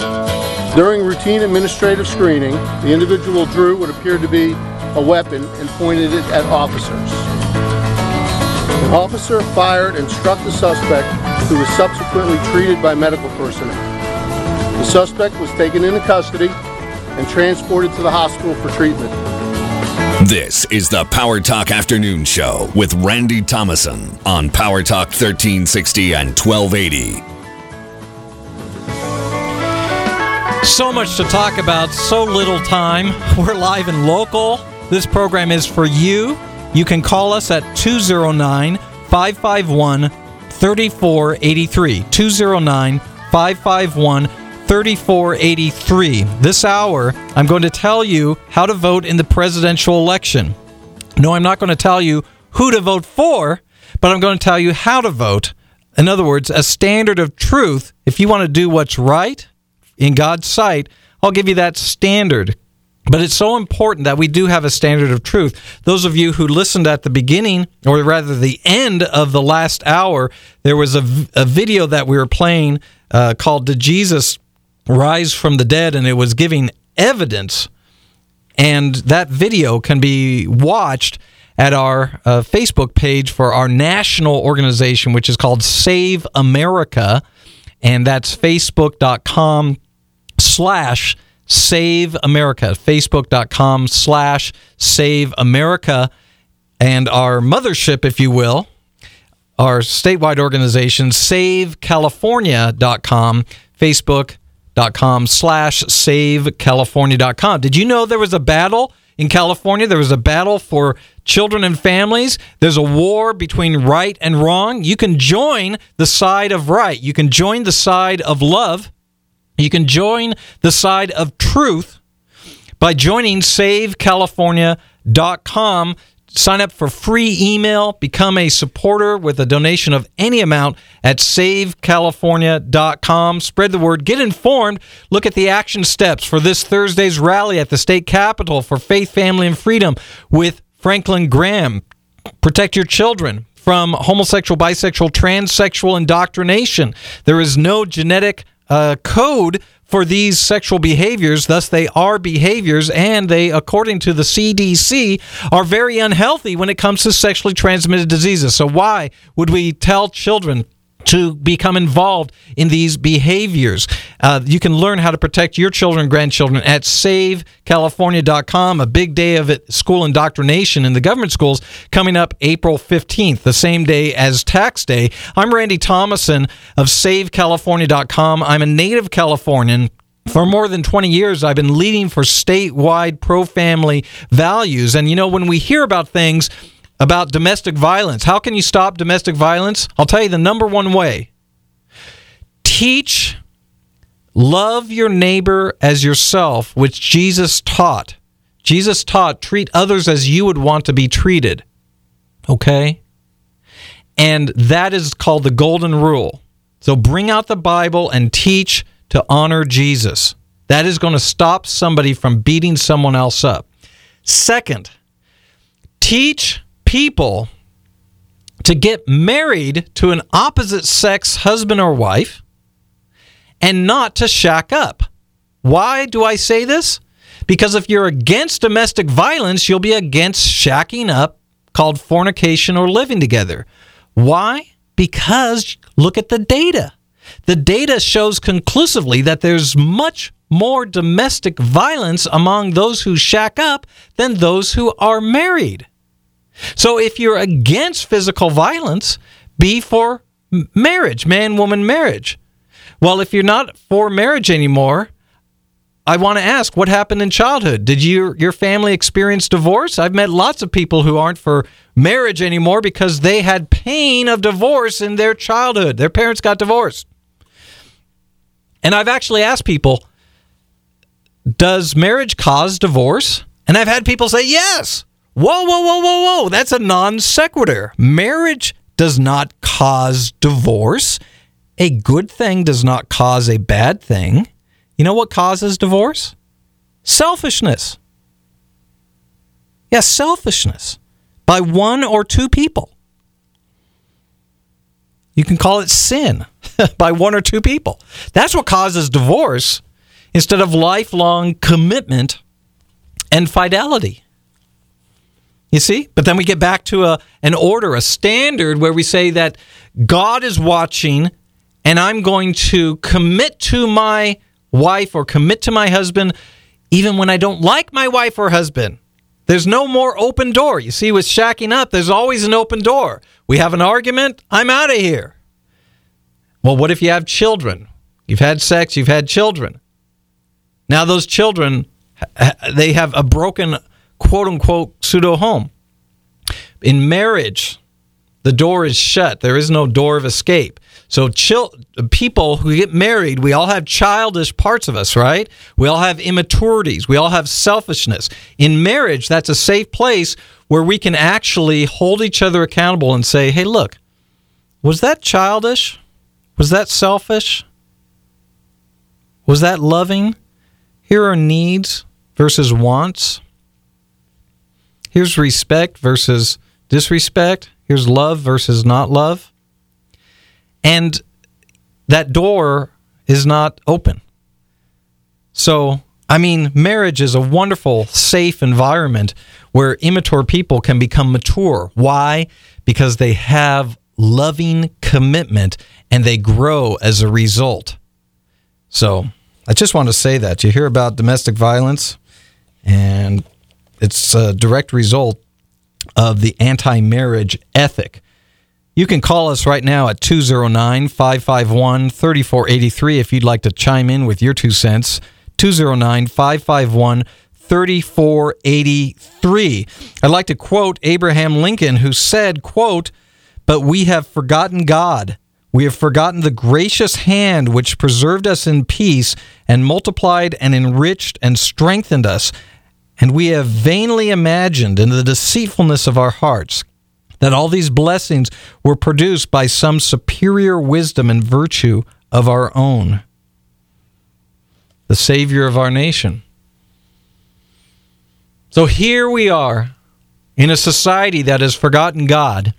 During routine administrative screening, the individual drew what appeared to be a weapon and pointed it at officers. An officer fired and struck the suspect, who was subsequently treated by medical personnel. The suspect was taken into custody and transported to the hospital for treatment. This is the Power Talk Afternoon Show with Randy Thomason on Power Talk 1360 and 1280. So much to talk about, so little time. We're live and local. This program is for you. You can call us at 209-551-3483. 209-551-3483. This hour, I'm going to tell you how to vote in the presidential election. No, I'm not going to tell you who to vote for, but I'm going to tell you how to vote. In other words, a standard of truth. If you want to do what's right in God's sight, I'll give you that standard. But it's so important that we do have a standard of truth. Those of you who listened at the beginning, or rather the end of the last hour, there was a video that we were playing called Did Jesus Rise from the Dead? And it was giving evidence. And that video can be watched at our Facebook page for our national organization, which is called Save America. And that's facebook.com/Save America, facebook.com/Save America. And our mothership, if you will, our statewide organization, SaveCalifornia.com, facebook.com/SaveCalifornia.com. Did you know there was a battle in California? There was a battle for children and families. There's a war between right and wrong. You can join the side of right. You can join the side of love. You can join the side of truth by joining SaveCalifornia.com. Sign up for free email. Become a supporter with a donation of any amount at SaveCalifornia.com. Spread the word. Get informed. Look at the action steps for this Thursday's rally at the state capitol for faith, family, and freedom with Franklin Graham. Protect your children from homosexual, bisexual, transsexual indoctrination. There is no genetic code for these sexual behaviors, thus they are behaviors, and they, according to the CDC, are very unhealthy when it comes to sexually transmitted diseases. So why would we tell children to become involved in these behaviors? You can learn how to protect your children and grandchildren at SaveCalifornia.com. A big day of school indoctrination in the government schools coming up April 15th, the same day as Tax Day. I'm Randy Thomason of SaveCalifornia.com. I'm a native Californian. For more than 20 years, I've been leading for statewide pro-family values. And, you know, when we hear about things about domestic violence, how can you stop domestic violence? I'll tell you the number one way. Teach, love your neighbor as yourself, which Jesus taught. Jesus taught, treat others as you would want to be treated. Okay? And that is called the golden rule. So bring out the Bible and teach to honor Jesus. That is going to stop somebody from beating someone else up. Second, teach people to get married to an opposite sex husband or wife and not to shack up. Why do I say this? Because if you're against domestic violence, you'll be against shacking up, called fornication or living together. Why? Because look at the data. The data shows conclusively that there's much more domestic violence among those who shack up than those who are married. So if you're against physical violence, be for marriage, man-woman marriage. Well, if you're not for marriage anymore, I want to ask, what happened in childhood? Did your family experience divorce? I've met lots of people who aren't for marriage anymore because they had pain of divorce in their childhood. Their parents got divorced. And I've actually asked people, does marriage cause divorce? And I've had people say, yes. Whoa. That's a non sequitur. Marriage does not cause divorce. A good thing does not cause a bad thing. You know what causes divorce? Selfishness. Yes, selfishness by one or two people. You can call it sin by one or two people. That's what causes divorce. instead of lifelong commitment and fidelity. You see? But then we get back to an order, a standard where we say that God is watching and I'm going to commit to my wife or commit to my husband even when I don't like my wife or husband. There's no more open door. You see, with shacking up, there's always an open door. We have an argument, I'm out of here. Well, what if you have children? You've had sex, you've had children. Now those children, they have a broken, quote-unquote, pseudo-home. In marriage, the door is shut. There is no door of escape. So people who get married, we all have childish parts of us, right? We all have immaturities. We all have selfishness. In marriage, that's a safe place where we can actually hold each other accountable and say, hey, look, was that childish? Was that selfish? Was that loving? Here are needs versus wants. Here's respect versus disrespect. Here's love versus not love. And that door is not open. So, I mean, marriage is a wonderful, safe environment where immature people can become mature. Why? Because they have loving commitment and they grow as a result. So, I just want to say that. You hear about domestic violence, and it's a direct result of the anti-marriage ethic. You can call us right now at 209-551-3483 if you'd like to chime in with your 2 cents. 209-551-3483. I'd like to quote Abraham Lincoln, who said, quote, "But we have forgotten God. We have forgotten the gracious hand which preserved us in peace and multiplied and enriched and strengthened us. And we have vainly imagined in the deceitfulness of our hearts that all these blessings were produced by some superior wisdom and virtue of our own." The Savior of our nation. So here we are in a society that has forgotten God.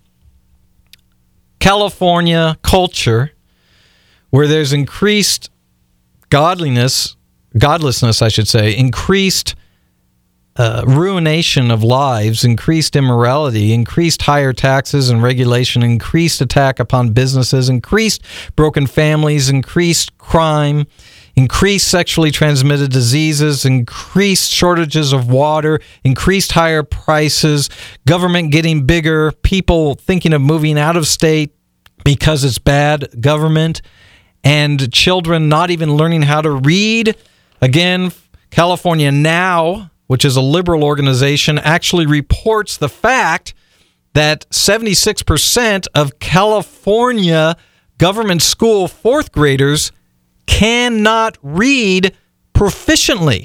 California culture, where there's increased godlessness, increased ruination of lives, increased immorality, increased higher taxes and regulation, increased attack upon businesses, increased broken families, increased crime, increased sexually transmitted diseases, increased shortages of water, increased higher prices, government getting bigger, people thinking of moving out of state because it's bad government, and children not even learning how to read. Again, California Now, which is a liberal organization, actually reports the fact that 76% of California government school fourth graders cannot read proficiently.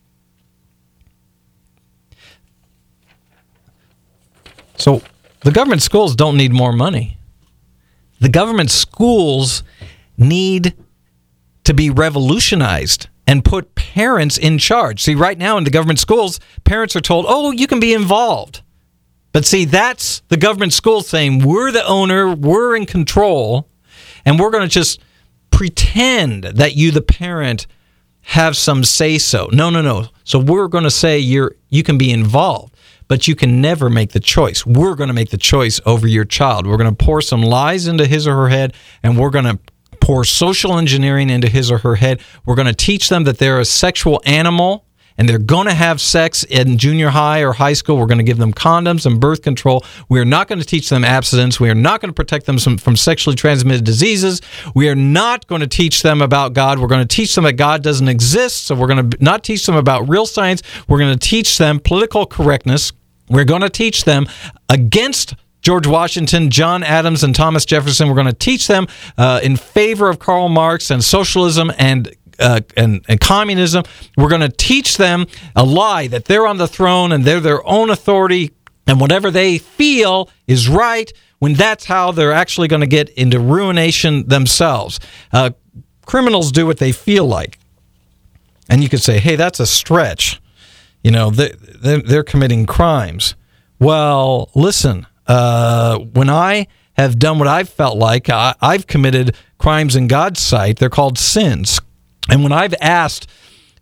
So the government schools don't need more money. The government schools need to be revolutionized and put parents in charge. See, right now in the government schools, parents are told, oh, you can be involved. But see, that's the government school saying, we're the owner, we're in control, and we're going to just pretend that you, the parent, have some say-so. No. So we're going to say you can be involved, but you can never make the choice. We're going to make the choice over your child. We're going to pour some lies into his or her head, and we're going to pour social engineering into his or her head. We're going to teach them that they're a sexual animal, and they're going to have sex in junior high or high school. We're going to give them condoms and birth control. We are not going to teach them abstinence. We are not going to protect them from sexually transmitted diseases. We are not going to teach them about God. We're going to teach them that God doesn't exist. So we're going to not teach them about real science. We're going to teach them political correctness. We're going to teach them against George Washington, John Adams, and Thomas Jefferson. We're going to teach them in favor of Karl Marx and socialism and communism. We're going to teach them a lie that they're on the throne and they're their own authority, and whatever they feel is right, when that's how they're actually going to get into ruination themselves. Criminals do what they feel like. And you could say, hey, that's a stretch. You know, they're committing crimes. Well, listen, when I have done what I've felt like, I've committed crimes in God's sight. They're called sins. And when I've asked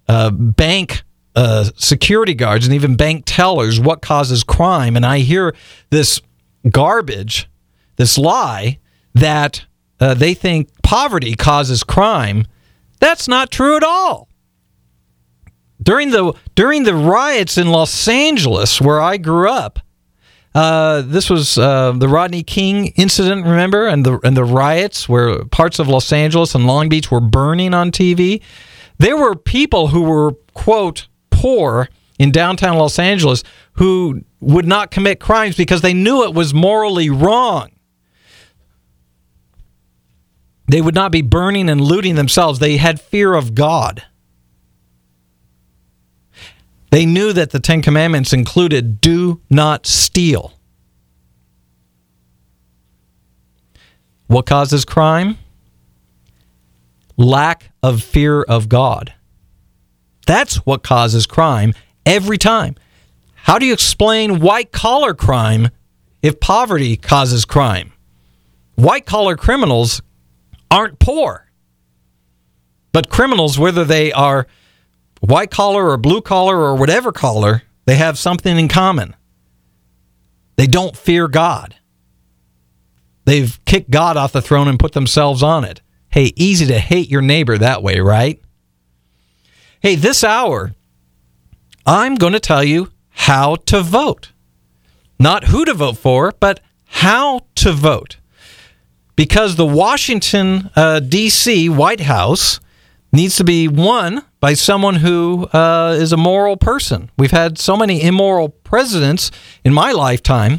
bank security guards and even bank tellers what causes crime, and I hear this garbage, this lie that they think poverty causes crime. That's not true at all. During the riots in Los Angeles, where I grew up, this was the Rodney King incident, remember, and the riots where parts of Los Angeles and Long Beach were burning on TV. There were people who were, quote, poor in downtown Los Angeles who would not commit crimes because they knew it was morally wrong. They would not be burning and looting themselves. They had fear of God. They knew that the Ten Commandments included do not steal. What causes crime? Lack of fear of God. That's what causes crime every time. How do you explain white-collar crime if poverty causes crime? White-collar criminals aren't poor. But criminals, whether they are white-collar or blue-collar or whatever collar, they have something in common. They don't fear God. They've kicked God off the throne and put themselves on it. Hey, easy to hate your neighbor that way, right? Hey, this hour, I'm going to tell you how to vote. Not who to vote for, but how to vote. Because the Washington, D.C. White House needs to be won by someone who is a moral person. We've had so many immoral presidents in my lifetime,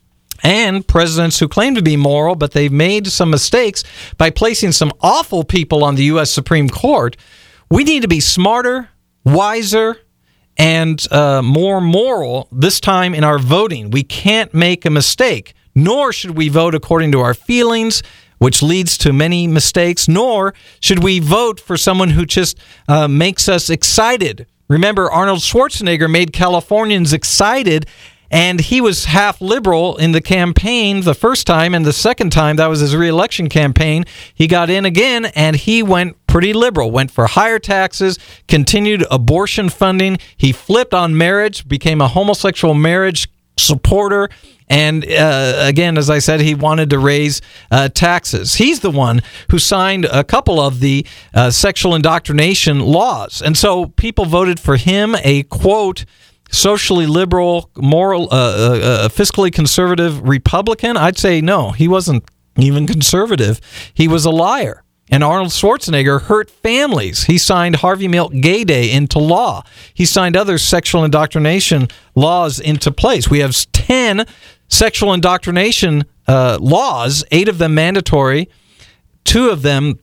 and presidents who claim to be moral, but they've made some mistakes by placing some awful people on the U.S. Supreme Court. We need to be smarter, wiser, and more moral this time in our voting. We can't make a mistake, nor should we vote according to our feelings, which leads to many mistakes, nor should we vote for someone who just makes us excited. Remember, Arnold Schwarzenegger made Californians excited, and he was half liberal in the campaign the first time, and the second time, that was his re-election campaign, he got in again, and he went pretty liberal, went for higher taxes, continued abortion funding. He flipped on marriage, became a homosexual marriage supporter, and again, as I said, he wanted to raise taxes. He's the one who signed a couple of the sexual indoctrination laws, and so people voted for him, a, quote, socially liberal, moral, fiscally conservative Republican. I'd say no, he wasn't even conservative. He was a liar. And Arnold Schwarzenegger hurt families. He signed Harvey Milk Gay Day into law. He signed other sexual indoctrination laws into place. We have 10 sexual indoctrination laws, 8 of them mandatory, 2 of them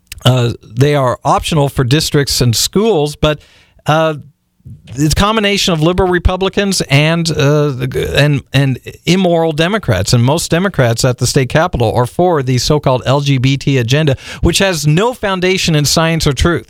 they are optional for districts and schools, but it's a combination of liberal Republicans and immoral Democrats, and most Democrats at the state capitol are for the so-called LGBT agenda, which has no foundation in science or truth.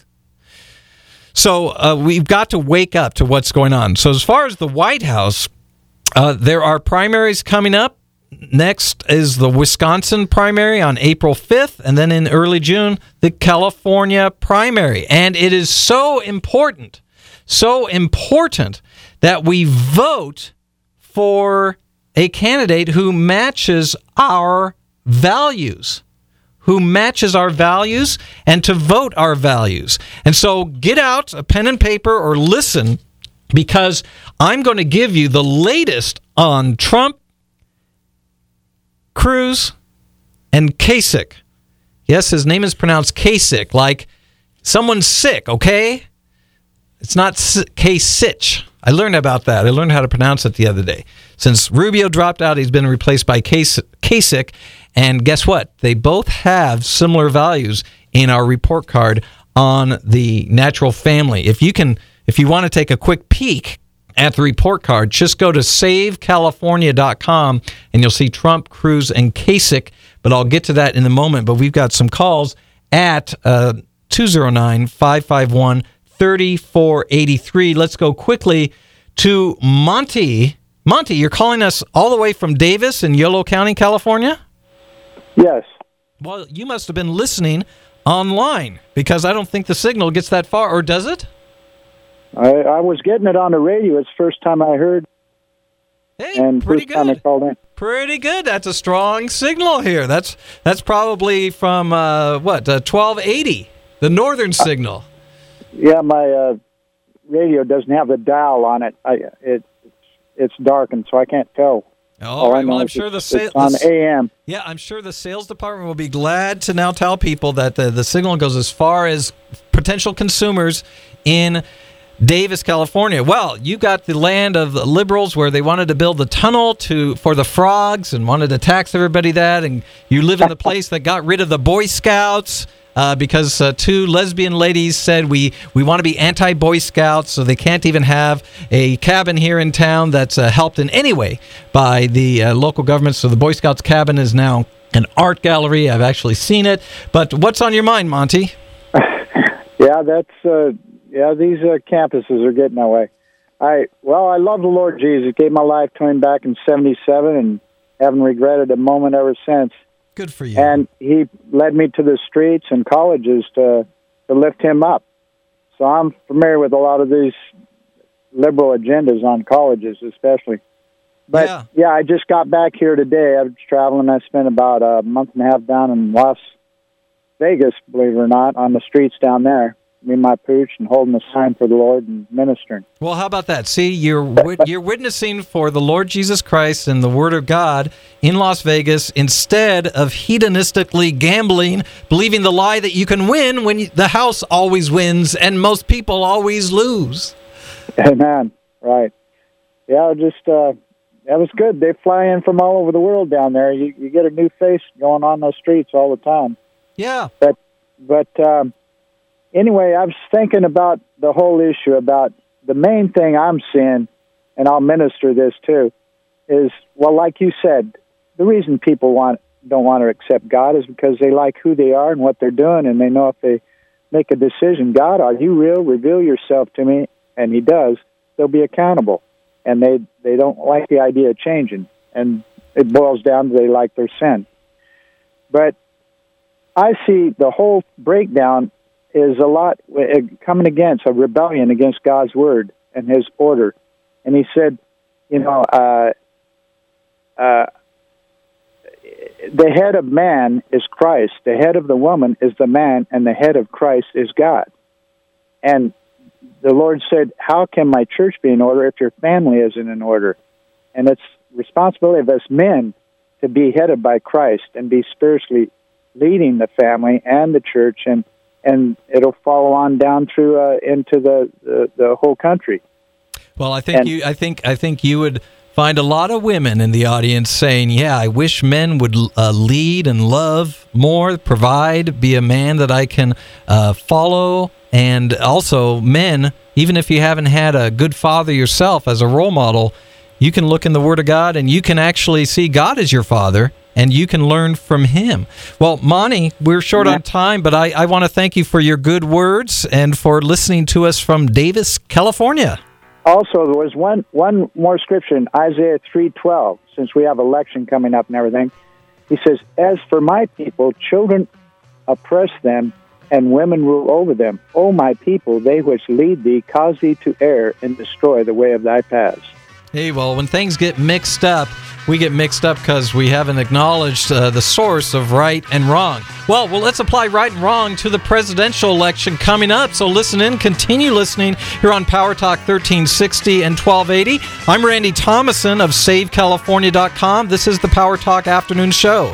So we've got to wake up to what's going on. So as far as the White House, there are primaries coming up. Next is the Wisconsin primary on April 5th, and then in early June, the California primary. And it is so important that we vote for a candidate who matches our values, and to vote our values. And so get out a pen and paper or listen, because I'm going to give you the latest on Trump, Cruz, and Kasich. Yes, his name is pronounced Kasich, like someone's sick, okay? It's not Kasich. I learned about that. I learned how to pronounce it the other day. Since Rubio dropped out, he's been replaced by Kasich. And guess what? They both have similar values in our report card on the natural family. If you want to take a quick peek at the report card, just go to savecalifornia.com and you'll see Trump, Cruz, and Kasich. But I'll get to that in a moment. But we've got some calls at 209-551-3483. Let's go quickly to Monty. Monty, you're calling us all the way from Davis in Yolo County, California? Yes. Well, you must have been listening online, because I don't think the signal gets that far, or does it? I was getting it on the radio. It's the first time I heard. Hey, And pretty first time I good. called in. Pretty good. That's a strong signal here. That's probably from 1280, the northern signal. Yeah, my radio doesn't have the dial on it. It's darkened, so I can't tell. All I right. know Well, I'm is sure it's on the AM. Yeah, I'm sure the sales department will be glad to now tell people that the signal goes as far as potential consumers in Davis, California. Well, you got the land of the liberals where they wanted to build the tunnel for the frogs and wanted to tax everybody that, and you live in the place that got rid of the Boy Scouts because two lesbian ladies said we want to be anti-Boy Scouts, so they can't even have a cabin here in town that's helped in any way by the local government. So the Boy Scouts cabin is now an art gallery. I've actually seen it. But what's on your mind, Monty? Yeah, these campuses are getting that way. I love the Lord Jesus. Gave my life to him back in 77 and haven't regretted a moment ever since. Good for you. And he led me to the streets and colleges to lift him up. So I'm familiar with a lot of these liberal agendas on colleges especially. But, yeah, I just got back here today. I was traveling. I spent about a month and a half down in Las Vegas, believe it or not, on the streets down there. Me and my pooch and holding a sign for the Lord and ministering. Well, how about that? See, you're witnessing for the Lord Jesus Christ and the Word of God in Las Vegas instead of hedonistically gambling, believing the lie that you can win when the house always wins and most people always lose. Amen. Right. Yeah, that was good. They fly in from all over the world down there. You get a new face going on those streets all the time. Yeah. But anyway, I was thinking about the whole issue, about the main thing I'm seeing, and I'll minister this too, is, well, like you said, the reason people don't want to accept God is because they like who they are and what they're doing, and they know if they make a decision, God, are you real? Reveal yourself to me. And he does. They'll be accountable. And they don't like the idea of changing. And it boils down to they like their sin. But I see the whole breakdown is a lot coming against a rebellion against God's word and his order. And he said, the head of man is Christ. The head of the woman is the man, and the head of Christ is God. And the Lord said, how can my church be in order if your family isn't in order? And it's responsibility of us men to be headed by Christ and be spiritually leading the family and the church, and it'll follow on down through into the whole country. Well, I think you would find a lot of women in the audience saying, yeah, I wish men would lead and love more, provide, be a man that I can follow. And also, men, even if you haven't had a good father yourself as a role model, you can look in the Word of God and you can actually see God as your father, and you can learn from him. Well, Monty, we're short on time, but I want to thank you for your good words and for listening to us from Davis, California. Also, there was one more scripture in Isaiah 3:12, since we have election coming up and everything. He says, as for my people, children oppress them, and women rule over them. O my people, they which lead thee, cause thee to err, and destroy the way of thy paths. Hey, well, when things get mixed up, we get mixed up because we haven't acknowledged the source of right and wrong. Well, let's apply right and wrong to the presidential election coming up. So listen in, continue listening here on Power Talk 1360 and 1280. I'm Randy Thomason of SaveCalifornia.com. This is the Power Talk Afternoon Show.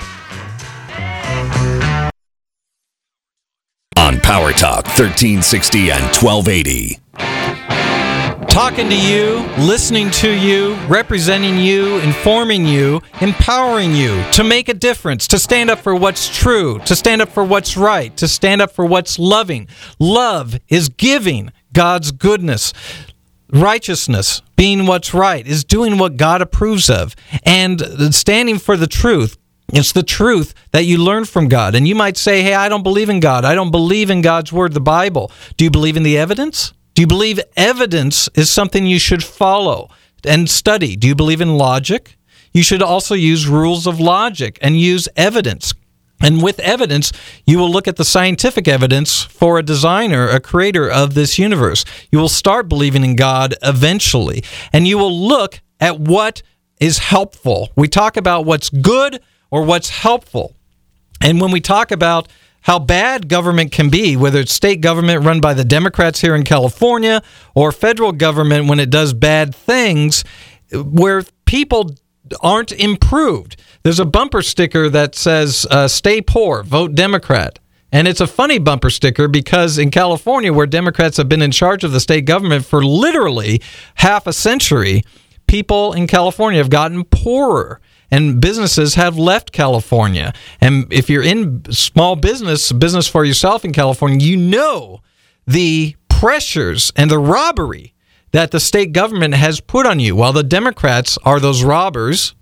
On Power Talk 1360 and 1280. Talking to you, listening to you, representing you, informing you, empowering you to make a difference, to stand up for what's true, to stand up for what's right, to stand up for what's loving. Love is giving God's goodness. Righteousness, being what's right, is doing what God approves of. And standing for the truth. It's the truth that you learn from God. And you might say, hey, I don't believe in God. I don't believe in God's word, the Bible. Do you believe in the evidence? Do you believe evidence is something you should follow and study? Do you believe in logic? You should also use rules of logic and use evidence. And with evidence, you will look at the scientific evidence for a designer, a creator of this universe. You will start believing in God eventually. And you will look at what is helpful. We talk about what's good or what's helpful. And when we talk about how bad government can be, whether it's state government run by the Democrats here in California or federal government when it does bad things, where people aren't improved. There's a bumper sticker that says, stay poor, vote Democrat. And it's a funny bumper sticker because in California, where Democrats have been in charge of the state government for literally half a century, people in California have gotten poorer and businesses have left California. And if you're in small business for yourself in California, you know the pressures and the robbery that the state government has put on you, while the Democrats are those robbers,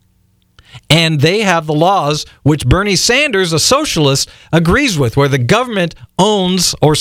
and they have the laws which Bernie Sanders, a socialist, agrees with, where the government owns or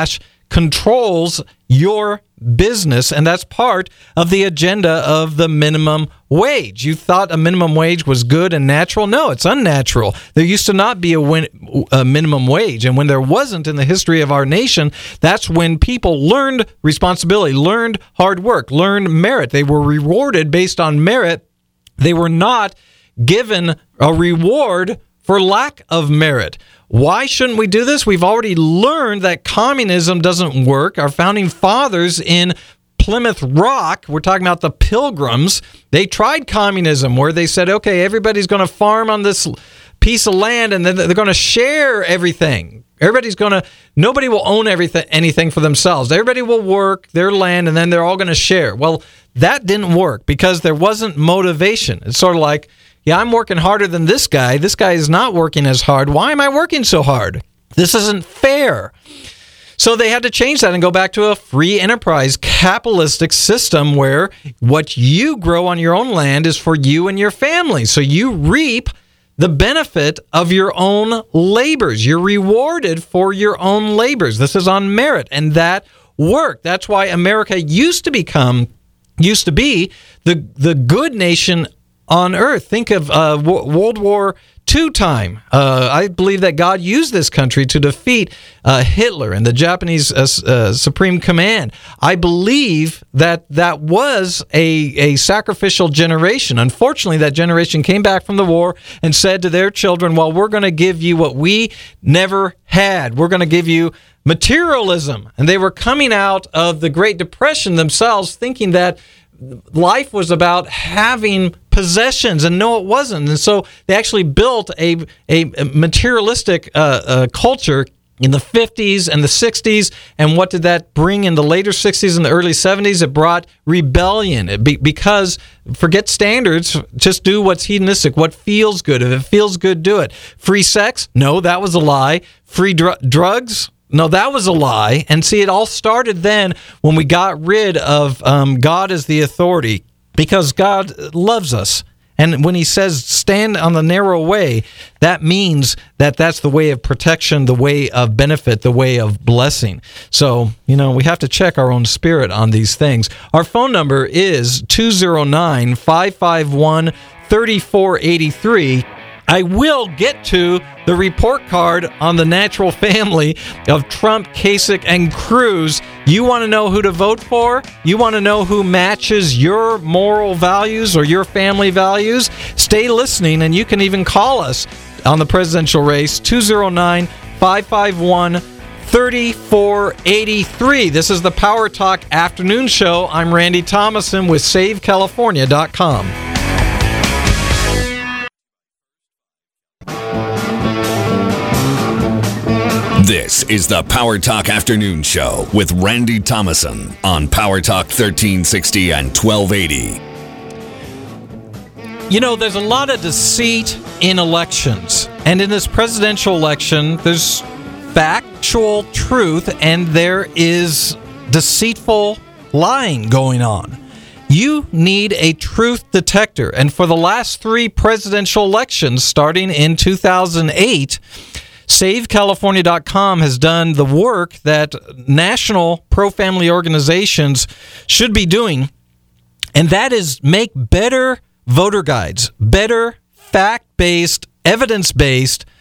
/ controls your business, and that's part of the agenda of the minimum wage. You thought a minimum wage was good and natural? No, it's unnatural. There used to not be a minimum wage, and when there wasn't in the history of our nation, that's when people learned responsibility, learned hard work, learned merit. They were rewarded based on merit. They were not given a reward for lack of merit. Why shouldn't we do this? We've already learned that communism doesn't work. Our founding fathers in Plymouth Rock, we're talking about the Pilgrims, they tried communism where they said, okay, everybody's going to farm on this piece of land and then they're going to share everything. Nobody will own anything for themselves. Everybody will work their land and then they're all going to share. Well, that didn't work because there wasn't motivation. It's sort of like, yeah, I'm working harder than this guy. This guy is not working as hard. Why am I working so hard? This isn't fair. So they had to change that and go back to a free enterprise capitalistic system where what you grow on your own land is for you and your family. So you reap the benefit of your own labors. You're rewarded for your own labors. This is on merit, and that worked. That's why America used to be the good nation on earth. Think of World War II time. I believe that God used this country to defeat Hitler and the Japanese Supreme Command. I believe that was a sacrificial generation. Unfortunately, that generation came back from the war and said to their children, well, we're going to give you what we never had. We're going to give you materialism. And they were coming out of the Great Depression themselves thinking that life was about having possessions, and no, it wasn't. And so they actually built a materialistic culture in the 50s and the 60s. And what did that bring in the later 60s and the early 70s? It brought rebellion because forget standards, just do what's hedonistic, what feels good. If it feels good, do it. Free sex? No, that was a lie. Free drugs? No, that was a lie. And see, it all started then when we got rid of God as the authority, because God loves us. And when he says stand on the narrow way, that means that that's the way of protection, the way of benefit, the way of blessing. So, we have to check our own spirit on these things. Our phone number is 209-551-3483. I will get to the report card on the natural family of Trump, Kasich, and Cruz. You want to know who to vote for? You want to know who matches your moral values or your family values? Stay listening, and you can even call us on the presidential race, 209-551-3483. This is the Power Talk Afternoon Show. I'm Randy Thomason with SaveCalifornia.com. This is the Power Talk Afternoon Show with Randy Thomason on Power Talk 1360 and 1280. There's a lot of deceit in elections. And in this presidential election, there's factual truth and there is deceitful lying going on. You need a truth detector. And for the last 3 presidential elections, starting in 2008, SaveCalifornia.com has done the work that national pro-family organizations should be doing, and that is make better voter guides, better fact-based, evidence-based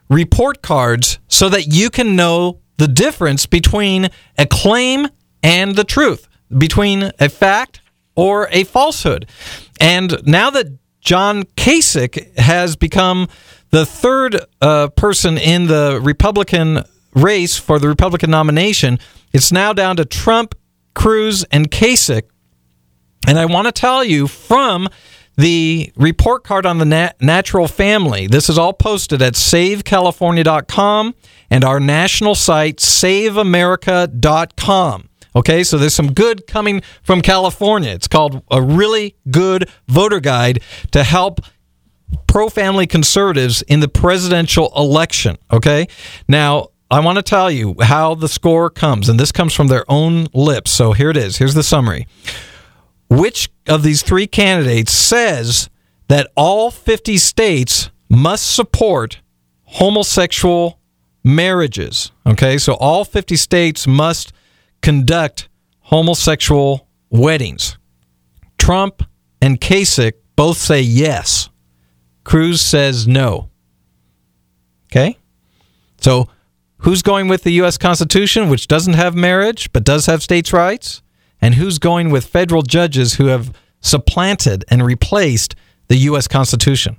report cards so that you can know the difference between a claim and the truth, between a fact or a falsehood. And now that John Kasich has become the third person in the Republican race for the Republican nomination, it's now down to Trump, Cruz, and Kasich. And I want to tell you from the report card on the natural family, this is all posted at savecalifornia.com and our national site, saveamerica.com. Okay, so there's some good coming from California. It's called a really good voter guide to help pro-family conservatives in the presidential election. Okay, now I want to tell you how the score comes, and this comes from their own lips. So here it is. Here's the summary. Which of these three candidates says that all 50 states must support homosexual marriages? Okay, so all 50 states must conduct homosexual weddings. Trump and Kasich both say yes. Cruz says no. Okay, so who's going with the U.S. Constitution, which doesn't have marriage but does have states' rights? And who's going with federal judges who have supplanted and replaced the U.S. Constitution?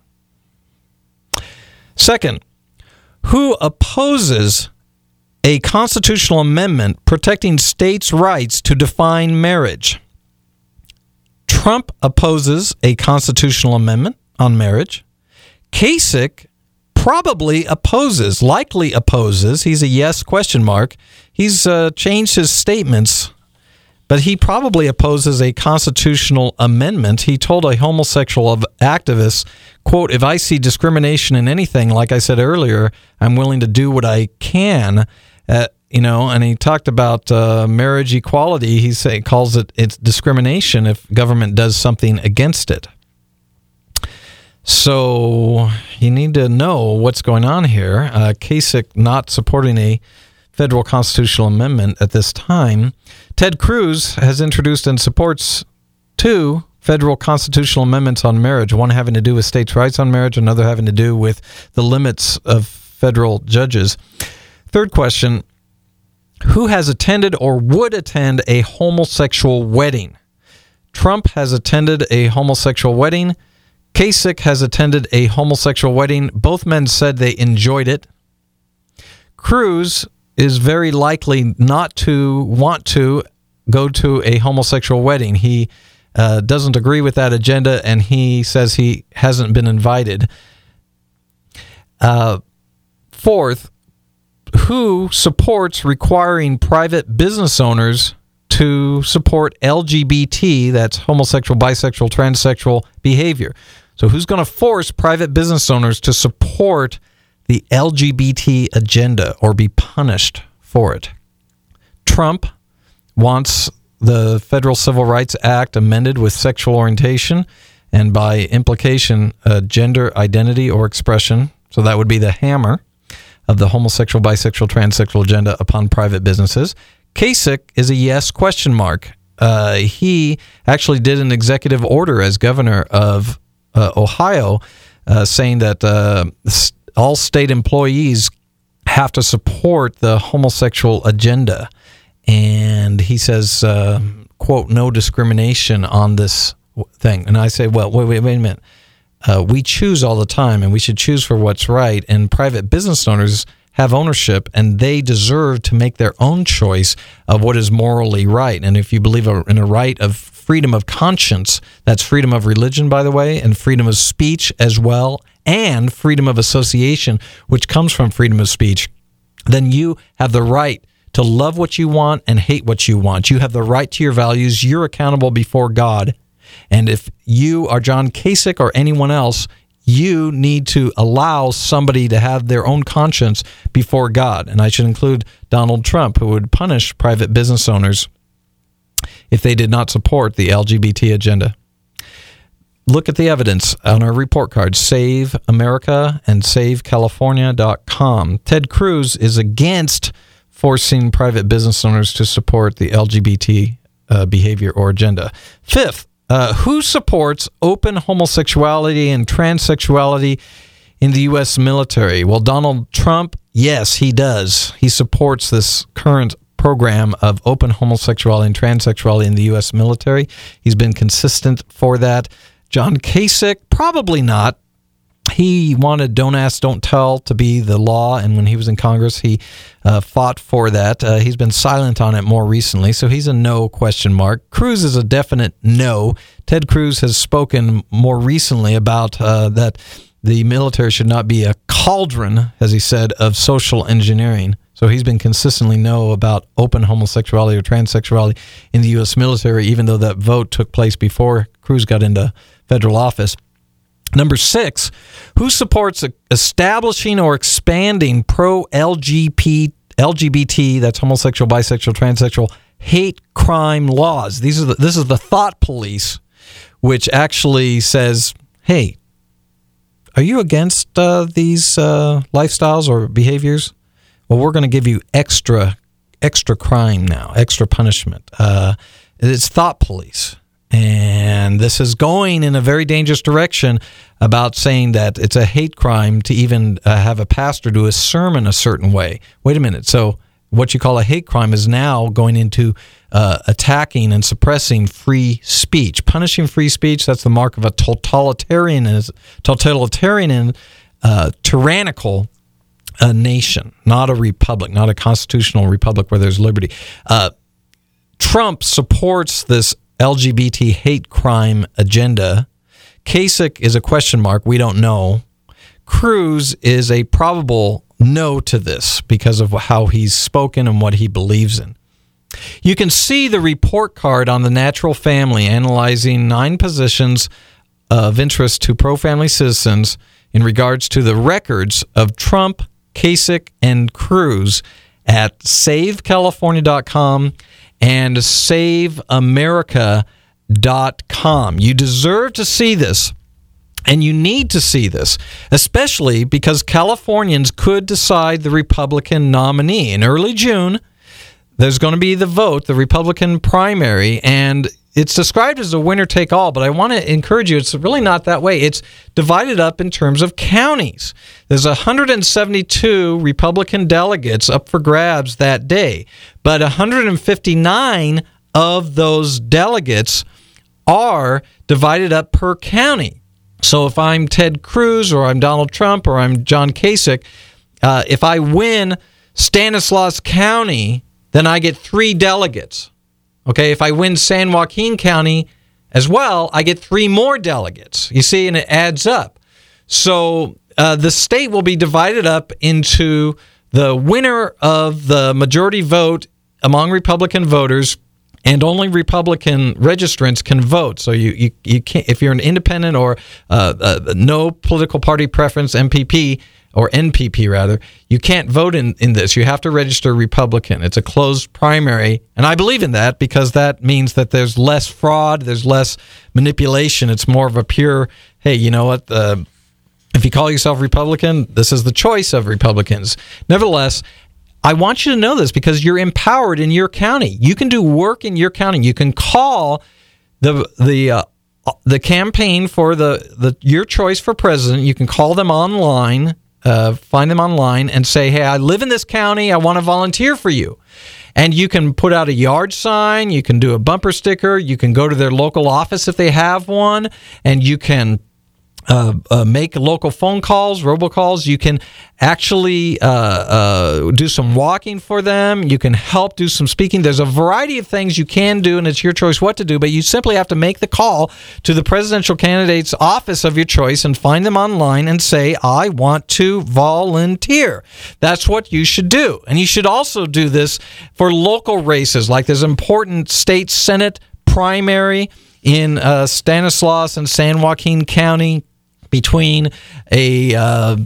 Second, who opposes a constitutional amendment protecting states' rights to define marriage? Trump opposes a constitutional amendment on marriage. Kasich probably opposes, likely opposes. He's a yes question mark. He's changed his statements, but he probably opposes a constitutional amendment. He told a homosexual activist, quote, "If I see discrimination in anything, like I said earlier, I'm willing to do what I can." And he talked about marriage equality. He calls it's discrimination if government does something against it. So you need to know what's going on here. Kasich not supporting a federal constitutional amendment at this time. Ted Cruz has introduced and supports two federal constitutional amendments on marriage, one having to do with states' rights on marriage, another having to do with the limits of federal judges. Third question, who has attended or would attend a homosexual wedding? Trump has attended a homosexual wedding. Kasich has attended a homosexual wedding. Both men said they enjoyed it. Cruz is very likely not to want to go to a homosexual wedding. He doesn't agree with that agenda, and he says he hasn't been invited. Fourth, who supports requiring private business owners to support LGBT, that's homosexual, bisexual, transsexual behavior? So who's going to force private business owners to support the LGBT agenda or be punished for it? Trump wants the Federal Civil Rights Act amended with sexual orientation and by implication gender identity or expression. So that would be the hammer of the homosexual, bisexual, transsexual agenda upon private businesses. Kasich is a yes question mark. He actually did an executive order as governor of Ohio saying that all state employees have to support the homosexual agenda. And he says, quote, no discrimination on this thing. And I say, well, wait a minute. We choose all the time, and we should choose for what's right. And private business owners have ownership, and they deserve to make their own choice of what is morally right. And if you believe in a right of freedom of conscience, that's freedom of religion, by the way, and freedom of speech as well, and freedom of association, which comes from freedom of speech, then you have the right to love what you want and hate what you want. You have the right to your values. You're accountable before God. And if you are John Kasich or anyone else, you need to allow somebody to have their own conscience before God. And I should include Donald Trump, who would punish private business owners if they did not support the LGBT agenda. Look at the evidence on our report cards, Save America and SaveCalifornia.com. Ted Cruz is against forcing private business owners to support the LGBT behavior or agenda. Fifth, who supports open homosexuality and transsexuality in the U.S. military. Well, Donald Trump, yes, he does. He supports this current program of open homosexuality and transsexuality in the U.S. military. He's been consistent for that. John Kasich, probably not. He wanted Don't Ask, Don't Tell to be the law, and when he was in Congress, he fought for that. He's been silent on it more recently, so he's a no question mark. Cruz is a definite no. Ted Cruz has spoken more recently about that the military should not be a cauldron, as he said, of social engineering. So he's been consistently no about open homosexuality or transsexuality in the U.S. military, even though that vote took place before Cruz got into federal office. Number 6, who supports establishing or expanding pro-LGBT, that's homosexual, bisexual, transsexual, hate crime laws? This is the thought police, which actually says, hey, are you against these lifestyles or behaviors? Well, we're going to give you extra crime now, extra punishment. It's thought police. And this is going in a very dangerous direction about saying that it's a hate crime to even have a pastor do a sermon a certain way. Wait a minute. So what you call a hate crime is now going into attacking and suppressing free speech. Punishing free speech, that's the mark of a totalitarian, tyrannical nation, not a republic, not a constitutional republic where there's liberty. Trump supports this LGBT hate crime agenda. Kasich is a question mark. We don't know. Cruz is a probable no to this because of how he's spoken and what he believes in. You can see the report card on the Natural Family analyzing 9 positions of interest to pro-family citizens in regards to the records of Trump, Kasich, and Cruz at SaveCalifornia.com and SaveAmerica.com. You deserve to see this, and you need to see this, especially because Californians could decide the Republican nominee. In early June, there's going to be the vote, the Republican primary, and it's described as a winner-take-all, but I want to encourage you, it's really not that way. It's divided up in terms of counties. There's 172 Republican delegates up for grabs that day, but 159 of those delegates are divided up per county. So if I'm Ted Cruz or I'm Donald Trump or I'm John Kasich, if I win Stanislaus County, then I get 3 delegates. Okay, if I win San Joaquin County as well, I get 3 more delegates. You see, and it adds up. So the state will be divided up into the winner of the majority vote among Republican voters, and only Republican registrants can vote. So you can't, if you're an independent or no political party preference, MPP, or NPP rather, you can't vote in this. You have to register Republican. It's a closed primary, and I believe in that because that means that there's less fraud, there's less manipulation. It's more of a pure, hey, you know what, if you call yourself Republican, this is the choice of Republicans. Nevertheless, I want you to know this because you're empowered in your county. You can do work in your county. You can call the campaign for your choice for president. You can call them online, find them online, and say, hey, I live in this county. I want to volunteer for you. And you can put out a yard sign. You can do a bumper sticker. You can go to their local office if they have one, and you can make local phone calls, robocalls. You can actually do some walking for them. You can help do some speaking. There's a variety of things you can do, and it's your choice what to do, but you simply have to make the call to the presidential candidate's office of your choice and find them online and say, I want to volunteer. That's what you should do. And you should also do this for local races, like there's an important state Senate primary in Stanislaus and San Joaquin County, between a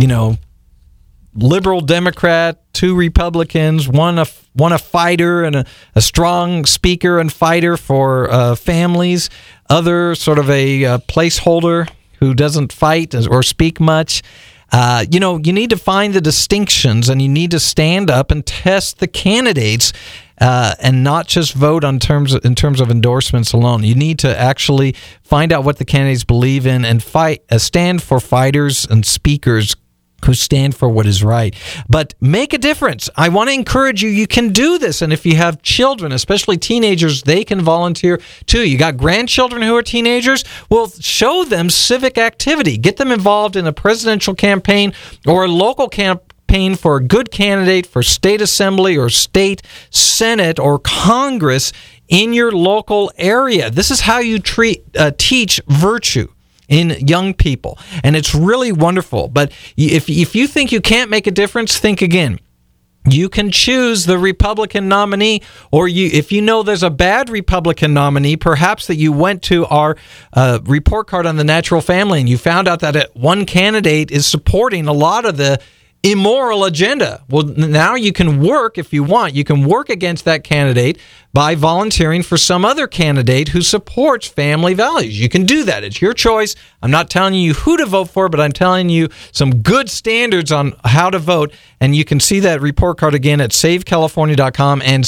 liberal Democrat, 2 Republicans, one a fighter and a strong speaker and fighter for families, other sort of a placeholder who doesn't fight or speak much. You need to find the distinctions, and you need to stand up and test the candidates, and not just vote in terms of endorsements alone. You need to actually find out what the candidates believe in and stand for fighters and speakers who stand for what is right. But make a difference. I want to encourage you. You can do this. And if you have children, especially teenagers, they can volunteer too. You got grandchildren who are teenagers? Well, show them civic activity. Get them involved in a presidential campaign or a local campaign for a good candidate for state assembly or state senate or Congress in your local area. This is how you teach virtue in young people, and it's really wonderful. But if you think you can't make a difference, think again. You can choose the Republican nominee, or if you know there's a bad Republican nominee, perhaps that you went to our report card on the natural family and you found out that one candidate is supporting a lot of the immoral agenda. Well, now you can work, if you want, you can work against that candidate by volunteering for some other candidate who supports family values. You can do that. It's your choice. I'm not telling you who to vote for, but I'm telling you some good standards on how to vote. And you can see that report card again at savecalifornia.com and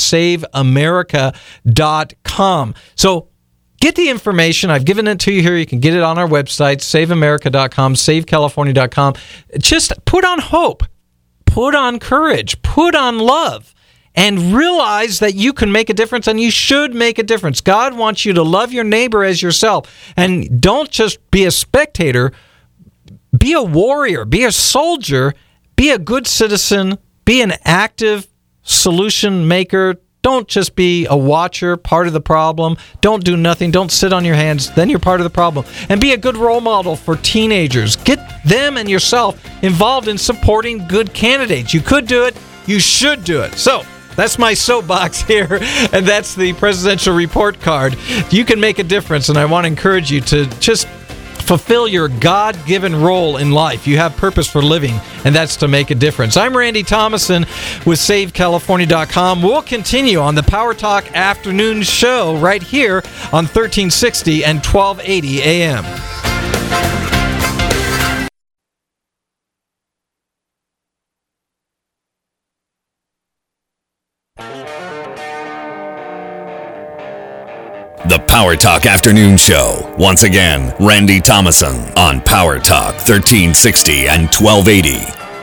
saveamerica.com. So get the information. I've given it to you here. You can get it on our website, saveamerica.com, savecalifornia.com. Just put on hope, put on courage, put on love, and realize that you can make a difference, and you should make a difference. God wants you to love your neighbor as yourself. And don't just be a spectator. Be a warrior. Be a soldier. Be a good citizen. Be an active solution maker. Don't just be a watcher, part of the problem. Don't do nothing. Don't sit on your hands. Then you're part of the problem. And be a good role model for teenagers. Get them and yourself involved in supporting good candidates. You could do it. You should do it. So that's my soapbox here, and that's the presidential report card. You can make a difference, and I want to encourage you to just fulfill your God-given role in life. You have purpose for living, and that's to make a difference. I'm Randy Thomason with SaveCalifornia.com. We'll continue on the Power Talk Afternoon Show right here on 1360 and 1280 AM. The Power Talk Afternoon Show. Once again, Randy Thomason on Power Talk 1360 and 1280.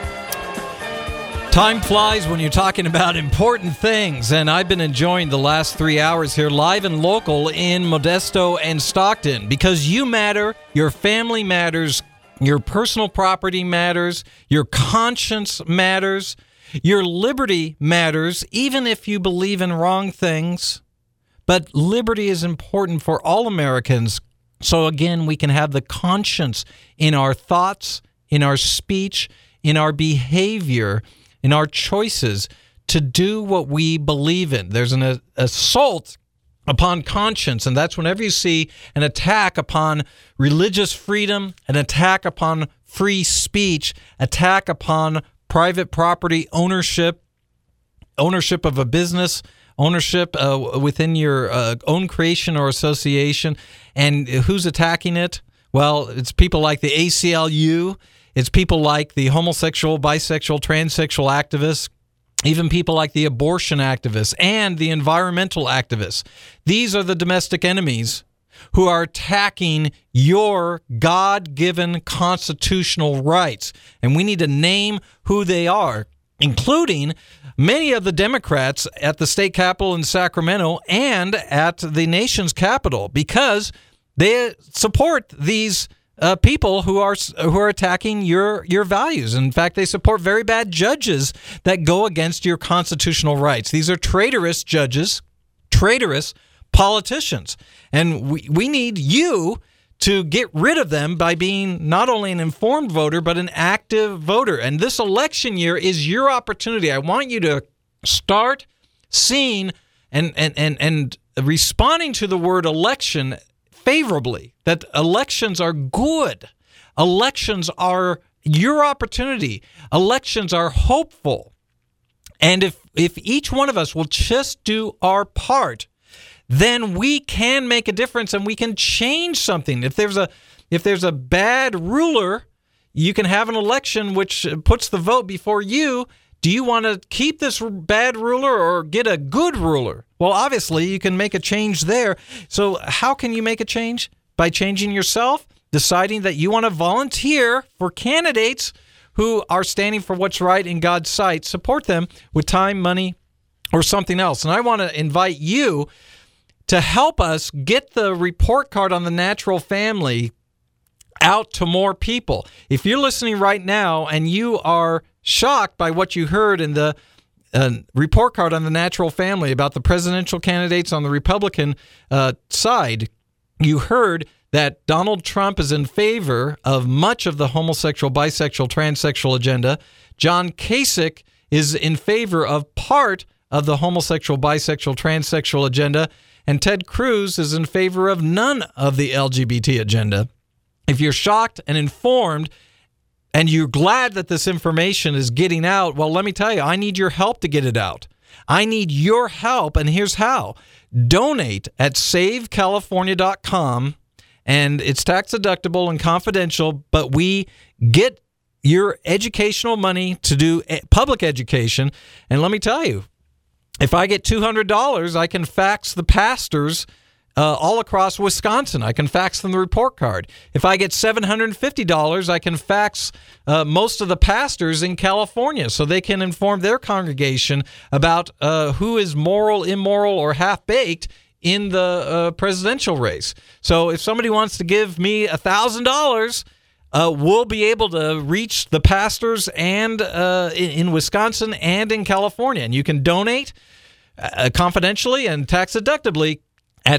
Time flies when you're talking about important things, and I've been enjoying the last 3 hours here live and local in Modesto and Stockton, because you matter, your family matters, your personal property matters, your conscience matters, your liberty matters, even if you believe in wrong things. But liberty is important for all Americans. So again, we can have the conscience in our thoughts, in our speech, in our behavior, in our choices to do what we believe in. There's an assault upon conscience, and that's whenever you see an attack upon religious freedom, an attack upon free speech, attack upon private property ownership of a business, ownership within your own creation or association. And who's attacking it? Well, it's people like the ACLU. It's people like the homosexual, bisexual, transsexual activists, even people like the abortion activists and the environmental activists. These are the domestic enemies who are attacking your God-given constitutional rights. And we need to name who they are, including many of the Democrats at the state capitol in Sacramento and at the nation's capital, because they support these people who are attacking your values. In fact, they support very bad judges that go against your constitutional rights. These are traitorous judges, traitorous politicians, and we need you to get rid of them by being not only an informed voter, but an active voter. And this election year is your opportunity. I want you to start seeing and responding to the word election favorably, that elections are good. Elections are your opportunity. Elections are hopeful. And if each one of us will just do our part, then we can make a difference and we can change something. If there's a bad ruler, you can have an election which puts the vote before you. Do you want to keep this bad ruler or get a good ruler? Well, obviously, you can make a change there. So how can you make a change? By changing yourself, deciding that you want to volunteer for candidates who are standing for what's right in God's sight. Support them with time, money, or something else. And I want to invite you to help us get the report card on the natural family out to more people. If you're listening right now and you are shocked by what you heard in the report card on the natural family about the presidential candidates on the Republican side, you heard that Donald Trump is in favor of much of the homosexual, bisexual, transsexual agenda. John Kasich is in favor of part of the homosexual, bisexual, transsexual agenda, and Ted Cruz is in favor of none of the LGBT agenda. If you're shocked and informed, and you're glad that this information is getting out, well, let me tell you, I need your help to get it out. I need your help, and here's how. Donate at SaveCalifornia.com, and it's tax deductible and confidential, but we get your educational money to do public education. And let me tell you, if I get $200, I can fax the pastors all across Wisconsin. I can fax them the report card. If I get $750, I can fax most of the pastors in California so they can inform their congregation about who is moral, immoral, or half-baked in the presidential race. So if somebody wants to give me $1,000, we'll be able to reach the pastors and in Wisconsin and in California. And you can donate confidentially and tax deductibly at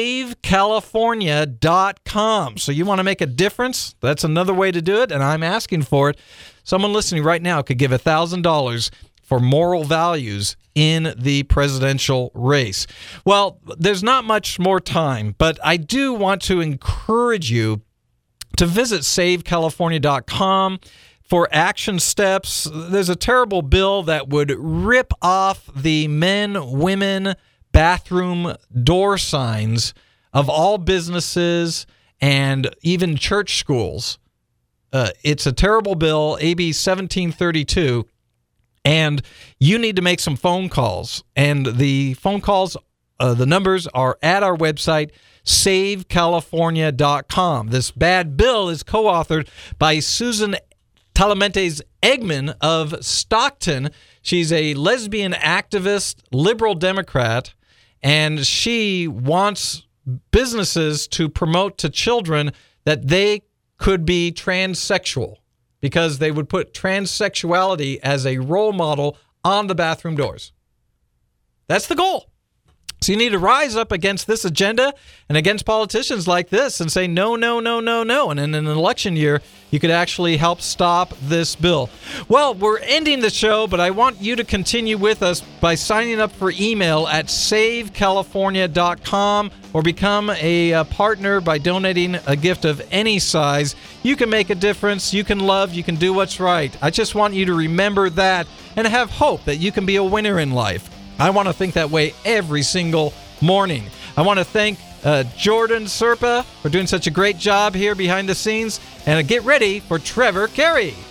SaveCalifornia.com. So you want to make a difference? That's another way to do it, and I'm asking for it. Someone listening right now could give $1,000 for moral values in the presidential race. Well, there's not much more time, but I do want to encourage you to visit SaveCalifornia.com for action steps. There's a terrible bill that would rip off the men, women, bathroom door signs of all businesses and even church schools. It's a terrible bill, AB 1732, and you need to make some phone calls. And the phone calls, the numbers are at our website, SaveCalifornia.com. This bad bill is co-authored by Susan Talamentes Eggman of Stockton. She's a lesbian activist, liberal Democrat, and she wants businesses to promote to children that they could be transsexual because they would put transsexuality as a role model on the bathroom doors. That's the goal. So you need to rise up against this agenda and against politicians like this and say no, no, no, no, no. And in an election year, you could actually help stop this bill. Well, we're ending the show, but I want you to continue with us by signing up for email at SaveCalifornia.com or become a partner by donating a gift of any size. You can make a difference. You can love. You can do what's right. I just want you to remember that and have hope that you can be a winner in life. I want to think that way every single morning. I want to thank Jordan Serpa for doing such a great job here behind the scenes. And get ready for Trevor Carey.